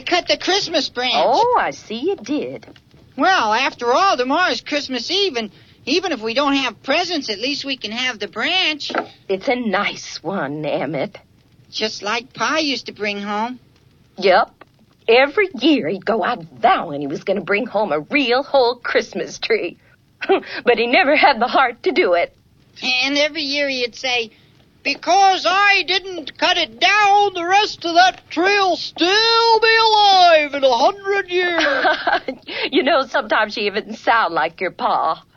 cut the Christmas branch. Oh, I see you did. Well, after all, tomorrow's Christmas Eve, and even if we don't have presents, at least we can have the branch. It's a nice one, Emmett. Just like Pa used to bring home. Yep. Every year he'd go out vowing he was going to bring home a real whole Christmas tree. But he never had the heart to do it. And every year he'd say, because I didn't cut it down, the rest of that tree'll still be alive in 100 years. You know, sometimes you even sound like your pa.